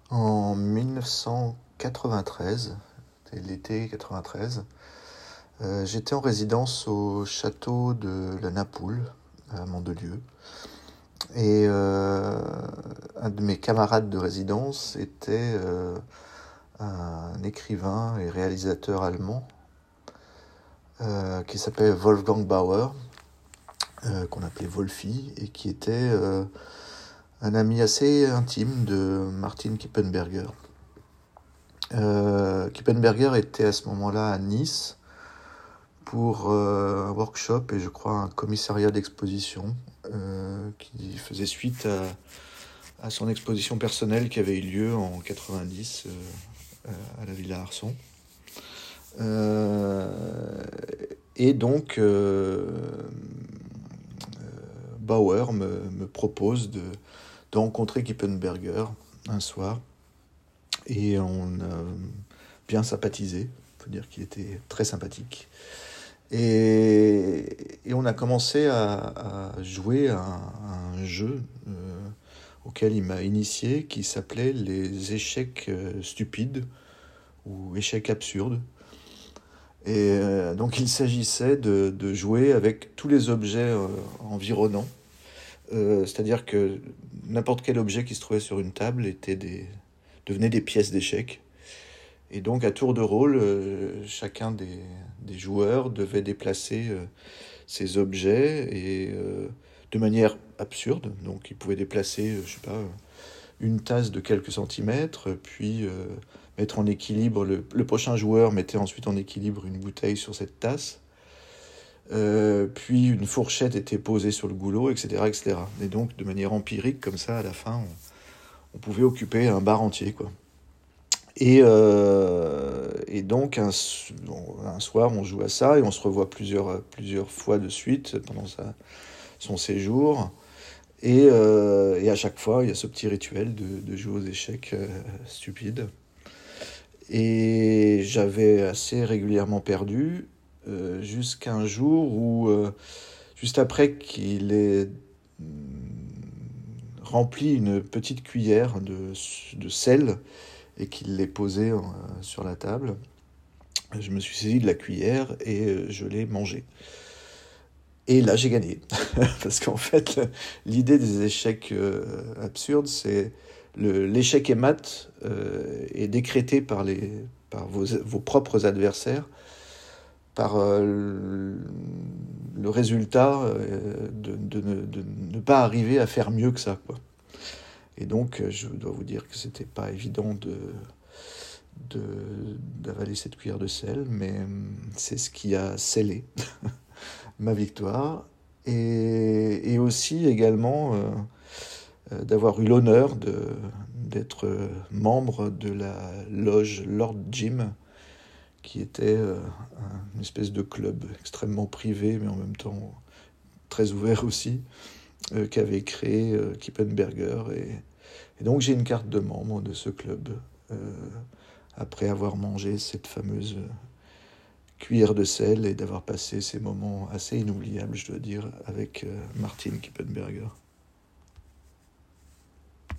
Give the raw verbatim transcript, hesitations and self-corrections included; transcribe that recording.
En mille neuf cent quatre-vingt-treize, c'était l'été quatre-vingt-treize, euh, j'étais en résidence au château de la Napoule, à Mandelieu. Et euh, un de mes camarades de résidence était euh, un écrivain et réalisateur allemand euh, qui s'appelait Wolfgang Bauer, euh, qu'on appelait Wolfi, et qui était euh, un ami assez intime de Martin Kippenberger. Euh, Kippenberger était à ce moment-là à Nice pour euh, un workshop et je crois un commissariat d'exposition euh, qui faisait suite à, à son exposition personnelle qui avait eu lieu en quatre-vingt-dix euh, à la Villa Arson. Euh, et donc euh, Bauer me, me propose de, de rencontrer Kippenberger un soir et on a bien sympathisé. Il faut dire qu'il était très sympathique. Et, et on a commencé à, à jouer à un, à un jeu euh, auquel il m'a initié qui s'appelait les échecs euh, stupides ou échecs absurdes. Et euh, donc il s'agissait de, de jouer avec tous les objets euh, environnants. Euh, c'est-à-dire que n'importe quel objet qui se trouvait sur une table était des, devenait des pièces d'échecs. Et donc, à tour de rôle, euh, chacun des, des joueurs devait déplacer euh, ces objets et euh, de manière absurde. Donc, il pouvait déplacer, euh, je sais pas, une tasse de quelques centimètres, puis euh, mettre en équilibre. Le, le prochain joueur mettait ensuite en équilibre une bouteille sur cette tasse. Euh, puis une fourchette était posée sur le goulot, et cetera, et cetera. Et donc, de manière empirique, comme ça, à la fin, on, on pouvait occuper un bar entier, quoi. Et, euh, et donc, un, un soir, on joue à ça et on se revoit plusieurs, plusieurs fois de suite pendant sa, son séjour. Et, euh, et à chaque fois, il y a ce petit rituel de, de jouer aux échecs euh, stupides. Et j'avais assez régulièrement perdu euh, jusqu'à un jour où, euh, juste après qu'il ait rempli une petite cuillère de, de sel et qu'il l'ait posé euh, sur la table, je me suis saisi de la cuillère et euh, je l'ai mangé. Et là, j'ai gagné. Parce qu'en fait, l'idée des échecs euh, absurdes, c'est le, l'échec et mat euh, est décrété par, les, par vos, vos propres adversaires, par euh, le, le résultat euh, de, de, de, de ne pas arriver à faire mieux que ça, quoi. Et donc, je dois vous dire que c'était pas évident de, de, d'avaler cette cuillère de sel, mais c'est ce qui a scellé ma victoire. Et, et aussi également euh, d'avoir eu l'honneur de, d'être membre de la loge Lord Jim, qui était euh, une espèce de club extrêmement privé, mais en même temps très ouvert aussi, euh, qu'avait créé euh, Kippenberger. Et, et donc j'ai une carte de membre de ce club, euh, après avoir mangé cette fameuse cuillère de sel et d'avoir passé ces moments assez inoubliables, je dois dire, avec euh, Martin Kippenberger.